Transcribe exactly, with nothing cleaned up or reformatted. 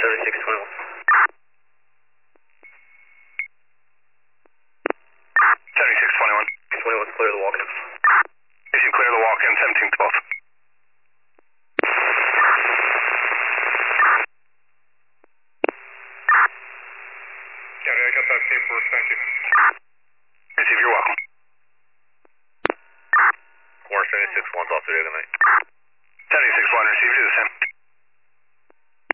seventy-six twenty-one. seventy-six twenty-one. twenty-one, clear the walk-in. Yes, you clear the walk-in, seventeen twelve. County, I got that paperwork, thank you. Receive, you're welcome. War seventy-six one's off today tonight. seventy-six one, receive, do the same.